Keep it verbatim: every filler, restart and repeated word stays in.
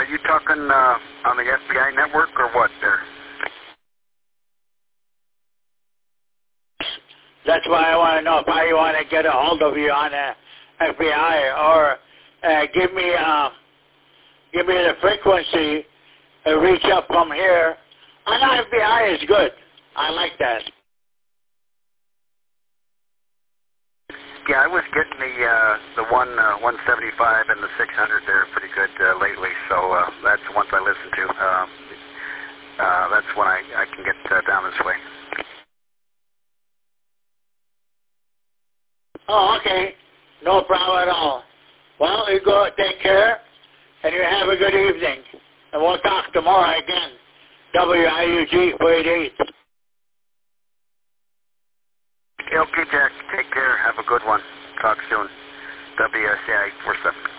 you talking uh, on the F B I network or what there? That's why I want to know if I want to get a hold of you on the F B I, or uh, give me uh, give me the frequency and reach up from here. On F B I is good. I like that. Yeah, I was getting the uh, the one uh, one seventy-five and the six hundred there pretty good uh, lately, so uh, that's the ones I listen to. Um, uh, that's when I, I can get uh, down this way. Oh, okay. No problem at all. Well, you go take care, and you have a good evening. And we'll talk tomorrow again. W I U G four eighty-eight. Okay, Jack. Take care. Have a good one. Talk soon. W S A I four seven.